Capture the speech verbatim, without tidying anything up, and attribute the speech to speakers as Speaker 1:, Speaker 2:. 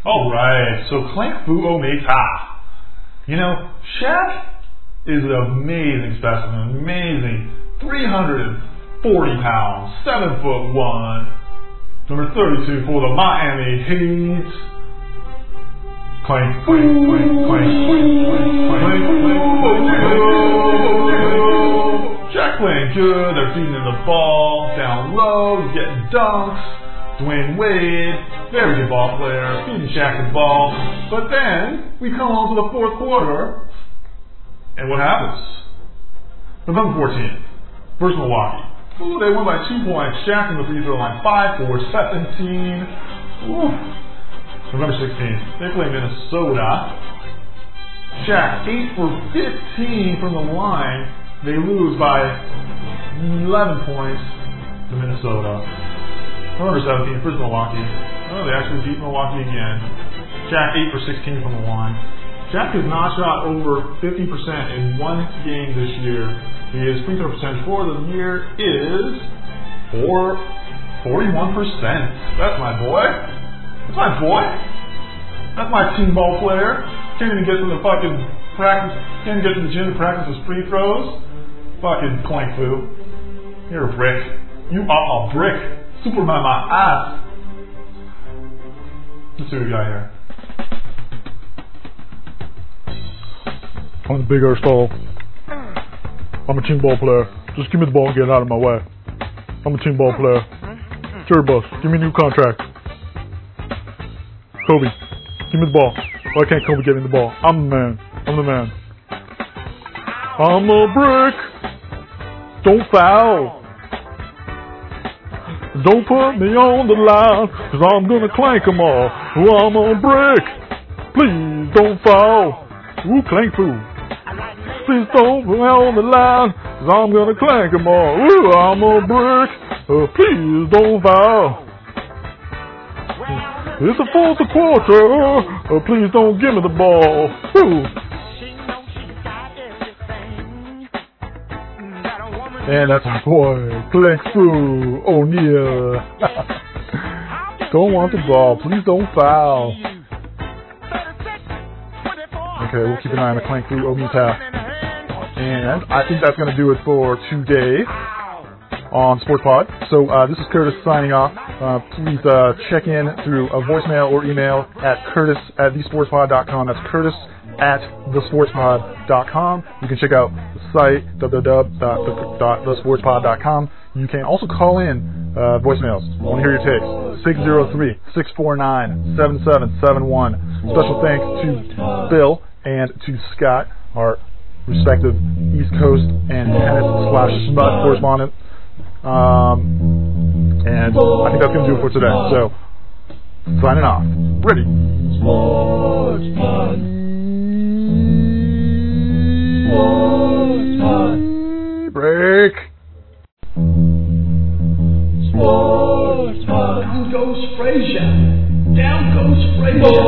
Speaker 1: Alright, so Clank Fu Omega. You know, Shaq is an amazing specimen, amazing. three hundred forty pounds, seven foot one. Number thirty-two for the Miami Heat. Clank, clank, clank, clank, clank, clank, clank. Shaq playing good, they're feeding him the ball, down low, he's getting dunks. Dwayne Wade, very good ball player, feeding Shaq the ball. But then, we come on to the fourth quarter, and what happens? November fourteenth, versus Milwaukee. Ooh, they won by two points. Shaq in the free throw line, five for seventeen. Ooh. November sixteenth, they play Minnesota. Shaq, eight for fifteen from the line. They lose by eleven points to Minnesota. November seventeenth, versus Milwaukee. Oh, they actually beat Milwaukee again. Shaq, eight for sixteen from the line. Shaq has not shot over fifty percent in one game this year. His free throw percentage for the year is forty-one percent. That's my boy. That's my boy. That's my team ball player. Can't even get to the fucking practice. Can't even get to the gym to practice his free throws. Fucking Clank Fu. You're a brick. You are a brick. Superman my ass. Let's see what we got here.
Speaker 2: I'm the big Earth Stall. I'm a team ball player. Just give me the ball and get it out of my way. I'm a team ball player. Jerry Buss, give me a new contract. Kobe, give me the ball. Why can't Kobe give me the ball? I'm the man. I'm the man. I'm a brick. Don't foul. Don't put me on the line, cause I'm gonna clank them all. Ooh, I'm a brick. Please don't foul. Ooh, Clank Fu. Please don't put me on the line, cause I'm gonna clank them all. Ooh, I'm a brick. Uh, please don't foul. It's a fourth quarter. Uh, please don't give me the ball. Ooh. And that's my boy, Clank Fu O'Neal. Don't want the ball. Please don't foul. Okay, we'll keep an eye on the Clank Fu O'Neal tab. And I think that's going to do it for today on SportsPod. So uh, this is Curtis signing off. Uh, please uh, check in through a voicemail or email at curtis at the sports pod dot com. That's Curtis at the sports pod dot com. You can check out the site, w w w dot the sports pod dot com. You can also call in uh, voicemails. I want to hear your takes. six oh three, six four nine, seven seven seven one. Special thanks to Bill and to Scott, our respective East Coast and tennis slash Spud correspondent. Um, and I think that's going to do it for today. So, signing off. Ready. Sports Pod. Sports Pod. Break. Sports Pod. Down goes Frazier. Down goes Frazier.